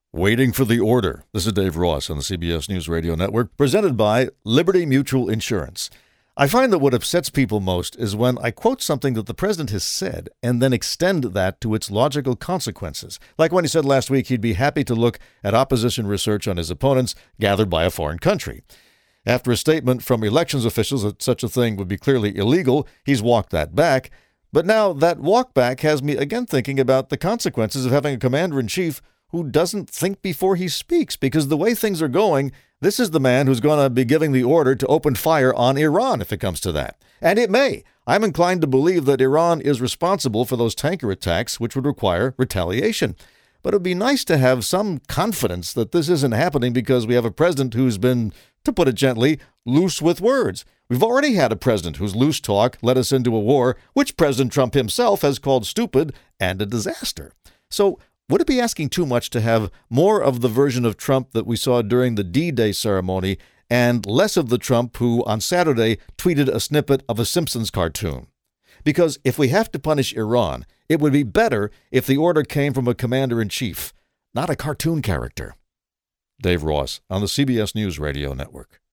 Waiting for the order. This is Dave Ross on the CBS News Radio Network, presented by Liberty Mutual Insurance. I find that what upsets people most is when I quote something that the president has said and then extend that to its logical consequences. Like when he said last week he'd be happy to look at opposition research on his opponents gathered by a foreign country. After a statement from elections officials that such a thing would be clearly illegal, he's walked that back. But now that walk back has me again thinking about the consequences of having a commander-in-chief who doesn't think before he speaks, because the way things are going, this is the man who's going to be giving the order to open fire on Iran if it comes to that. And it may. I'm inclined to believe that Iran is responsible for those tanker attacks, which would require retaliation. But it would be nice to have some confidence that this isn't happening because we have a president who's been, to put it gently, loose with words. We've already had a president whose loose talk led us into a war, which President Trump himself has called stupid and a disaster. So, would it be asking too much to have more of the version of Trump that we saw during the D-Day ceremony and less of the Trump who on Saturday tweeted a snippet of a Simpsons cartoon? Because if we have to punish Iran, it would be better if the order came from a commander-in-chief, not a cartoon character. Dave Ross on the CBS News Radio Network.